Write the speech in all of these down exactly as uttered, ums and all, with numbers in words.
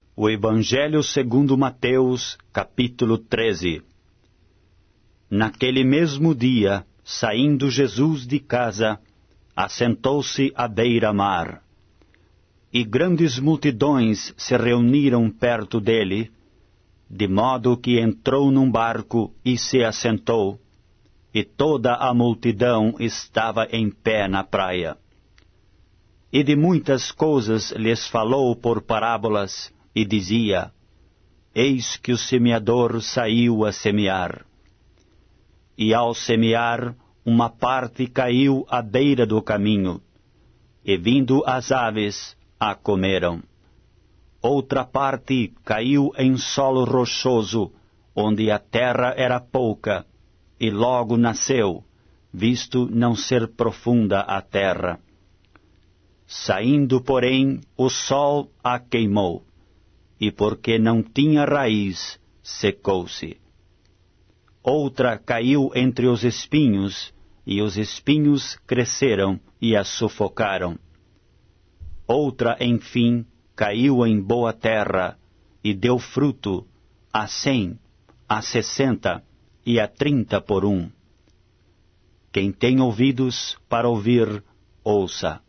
O Evangelho segundo Mateus, capítulo treze. Naquele mesmo dia, saindo Jesus de casa, assentou-se à beira-mar. E grandes multidões se reuniram perto dele, de modo que entrou num barco e se assentou, e toda a multidão estava em pé na praia. E de muitas coisas lhes falou por parábolas, e dizia: Eis que o semeador saiu a semear. E ao semear, uma parte caiu à beira do caminho, e vindo as aves, a comeram. Outra parte caiu em solo rochoso, onde a terra era pouca, e logo nasceu, visto não ser profunda a terra. Saindo, porém, o sol a queimou, e porque não tinha raiz, secou-se. Outra caiu entre os espinhos, e os espinhos cresceram e a sufocaram. Outra, enfim, caiu em boa terra, e deu fruto, a cem, a sessenta e a trinta por um. Quem tem ouvidos para ouvir, ouça.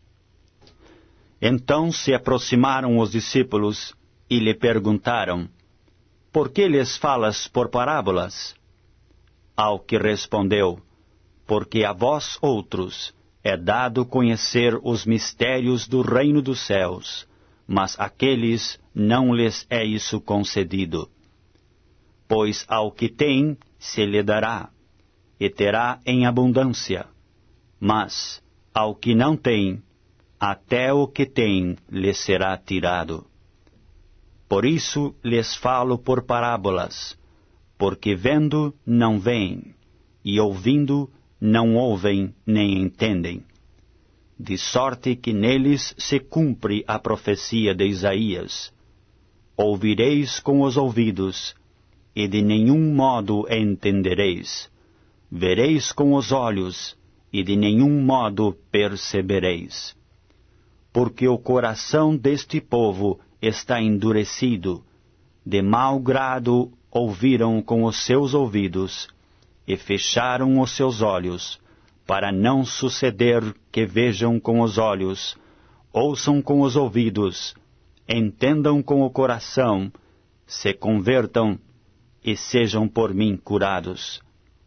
Então se aproximaram os discípulos, e lhe perguntaram: Por que lhes falas por parábolas? Ao que respondeu: Porque a vós outros é dado conhecer os mistérios do reino dos céus, mas àqueles não lhes é isso concedido. Pois ao que tem se lhe dará, e terá em abundância, mas ao que não tem, até o que tem lhe será tirado. Por isso lhes falo por parábolas, porque vendo não veem, e ouvindo não ouvem nem entendem. De sorte que neles se cumpre a profecia de Isaías: Ouvireis com os ouvidos, e de nenhum modo entendereis. Vereis com os olhos, e de nenhum modo percebereis. Porque o coração deste povo está endurecido, de mau grado ouviram com os seus ouvidos, e fecharam os seus olhos, para não suceder que vejam com os olhos, ouçam com os ouvidos, entendam com o coração, se convertam e sejam por mim curados.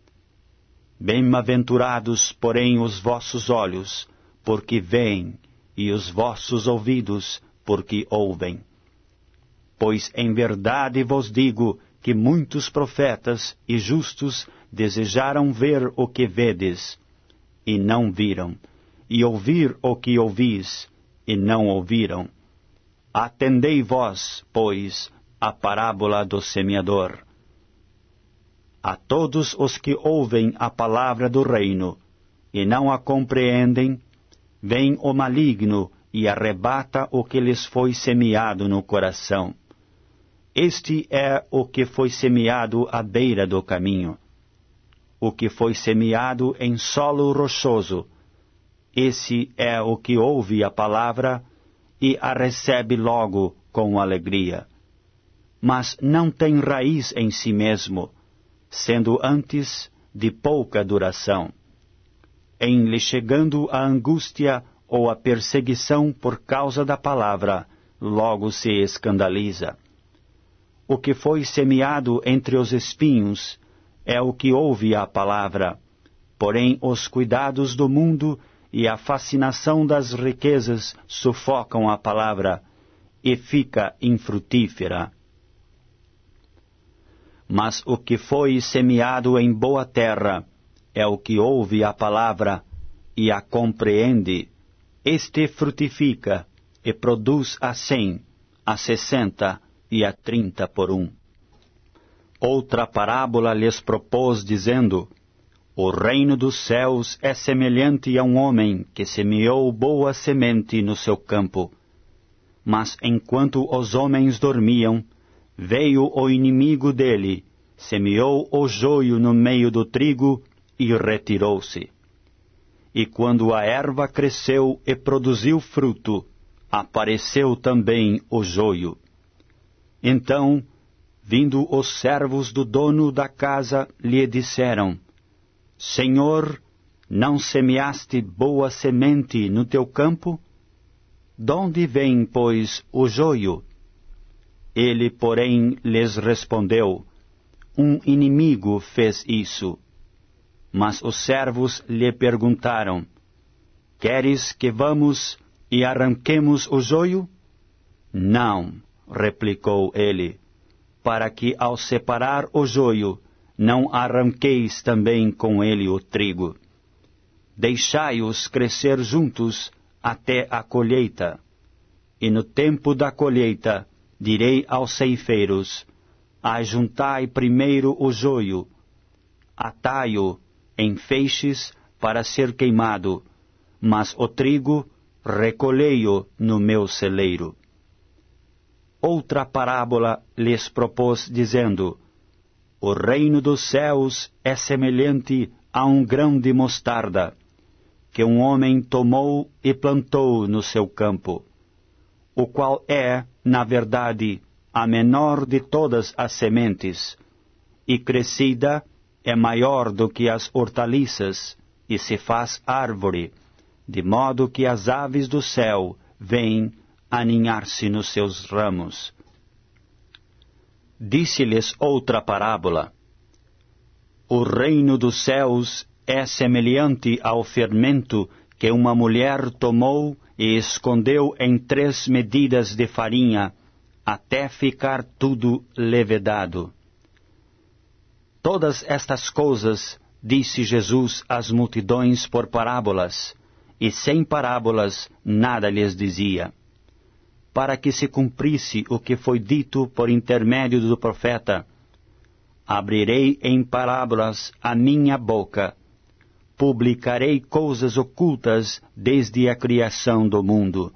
Bem-aventurados, porém, os vossos olhos, porque veem, e os vossos ouvidos, porque ouvem. Pois em verdade vos digo que muitos profetas e justos desejaram ver o que vedes, e não viram, e ouvir o que ouvis, e não ouviram. Atendei vós, pois, a parábola do semeador. A todos os que ouvem a palavra do reino, e não a compreendem, vem o maligno e arrebata o que lhes foi semeado no coração. Este é o que foi semeado à beira do caminho. O que foi semeado em solo rochoso, esse é o que ouve a palavra e a recebe logo com alegria. Mas não tem raiz em si mesmo, sendo antes de pouca duração. Em lhe chegando a angústia ou a perseguição por causa da palavra, logo se escandaliza. O que foi semeado entre os espinhos é o que ouve a palavra, porém os cuidados do mundo e a fascinação das riquezas sufocam a palavra, e fica infrutífera. Mas o que foi semeado em boa terra é o que ouve a palavra e a compreende. Este frutifica e produz a cem, a sessenta e a trinta por um. Outra parábola lhes propôs, dizendo: O reino dos céus é semelhante a um homem que semeou boa semente no seu campo. Mas enquanto os homens dormiam, veio o inimigo dele, semeou o joio no meio do trigo e retirou-se. E quando a erva cresceu e produziu fruto, apareceu também o joio. Então, vindo os servos do dono da casa, lhe disseram: Senhor, não semeaste boa semente no teu campo? Donde vem, pois, o joio? Ele, porém, lhes respondeu: Um inimigo fez isso. Mas os servos lhe perguntaram: Queres que vamos e arranquemos o joio? Não, replicou ele, para que ao separar o joio, não arranqueis também com ele o trigo. Deixai-os crescer juntos até a colheita. E no tempo da colheita, direi aos ceifeiros: Ajuntai primeiro o joio, atai-o em feixes para ser queimado, mas o trigo recolhei-o no meu celeiro. Outra parábola lhes propôs, dizendo: O reino dos céus é semelhante a um grão de mostarda, que um homem tomou e plantou no seu campo, o qual é, na verdade, a menor de todas as sementes, e crescida é maior do que as hortaliças, e se faz árvore, de modo que as aves do céu vêm aninhar-se nos seus ramos. Disse-lhes outra parábola: O reino dos céus é semelhante ao fermento que uma mulher tomou e escondeu em três medidas de farinha, até ficar tudo levedado. Todas estas coisas disse Jesus às multidões por parábolas, e sem parábolas nada lhes dizia, para que se cumprisse o que foi dito por intermédio do profeta: Abrirei em parábolas a minha boca, publicarei coisas ocultas desde a criação do mundo.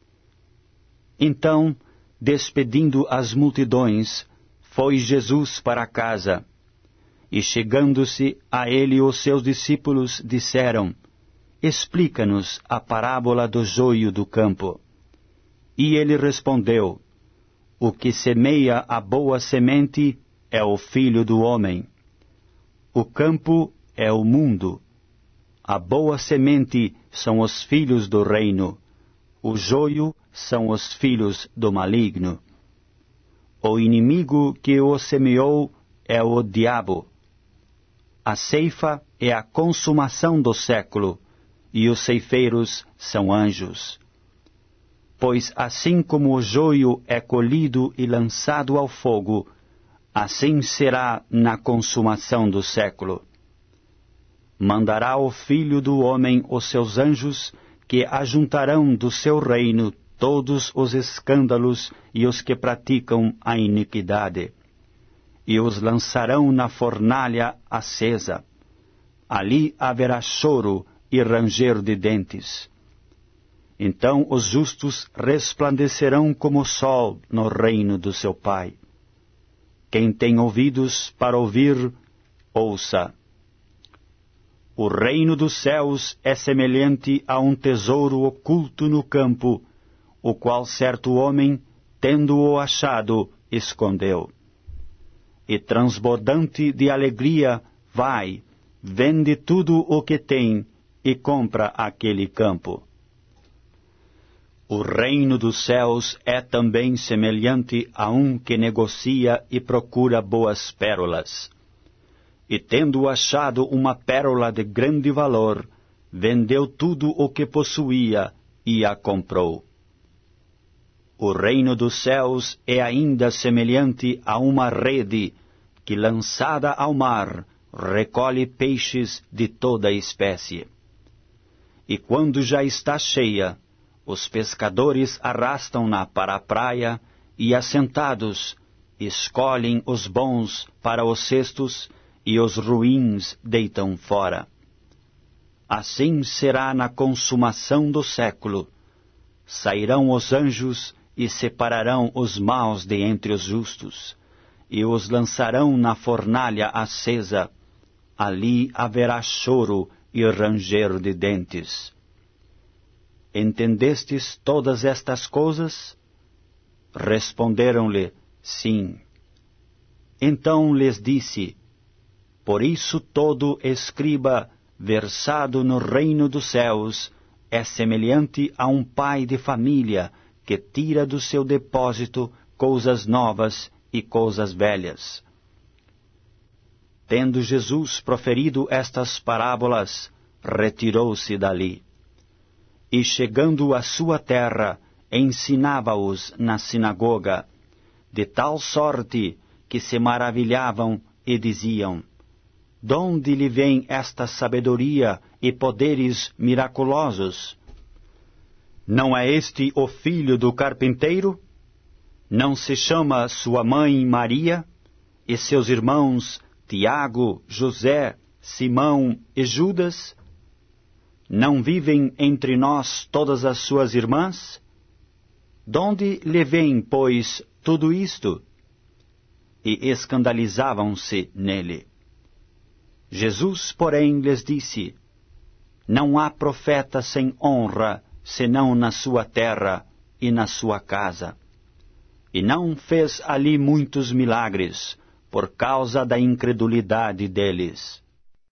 Então, despedindo as multidões, foi Jesus para casa, e chegando-se a ele os seus discípulos disseram: Explica-nos a parábola do joio do campo. E ele respondeu: O que semeia a boa semente é o Filho do homem. O campo é o mundo. A boa semente são os filhos do reino. O joio são os filhos do maligno. O inimigo que o semeou é o diabo. A ceifa é a consumação do século, e os ceifeiros são anjos. Pois assim como o joio é colhido e lançado ao fogo, assim será na consumação do século. Mandará o Filho do homem os seus anjos, que ajuntarão do seu reino todos os escândalos e os que praticam a iniquidade, e os lançarão na fornalha acesa. Ali haverá choro e ranger de dentes. Então os justos resplandecerão como o sol no reino do seu Pai. Quem tem ouvidos para ouvir, ouça. O reino dos céus é semelhante a um tesouro oculto no campo, o qual certo homem, tendo-o achado, escondeu. E transbordante de alegria, vai, vende tudo o que tem e compra aquele campo. O reino dos céus é também semelhante a um que negocia e procura boas pérolas. E tendo achado uma pérola de grande valor, vendeu tudo o que possuía e a comprou. O reino dos céus é ainda semelhante a uma rede que, lançada ao mar, recolhe peixes de toda espécie. E quando já está cheia, os pescadores arrastam-na para a praia e, assentados, escolhem os bons para os cestos e os ruins deitam fora. Assim será na consumação do século. Sairão os anjos e separarão os maus de entre os justos, e os lançarão na fornalha acesa. Ali haverá choro e ranger de dentes. Entendestes todas estas coisas? Responderam-lhe: Sim. Então lhes disse: Por isso todo escriba versado no reino dos céus é semelhante a um pai de família que tira do seu depósito coisas novas e coisas velhas. Tendo Jesus proferido estas parábolas, retirou-se dali. E chegando à sua terra, ensinava-os na sinagoga, de tal sorte que se maravilhavam e diziam: Donde lhe vem esta sabedoria e poderes miraculosos? Não é este o filho do carpinteiro? Não se chama sua mãe Maria, e seus irmãos Tiago, José, Simão e Judas? Não vivem entre nós todas as suas irmãs? Donde lhe vem, pois, tudo isto? E escandalizavam-se nele. Jesus, porém, lhes disse: Não há profeta sem honra, senão na sua terra e na sua casa. E não fez ali muitos milagres, por causa da incredulidade deles.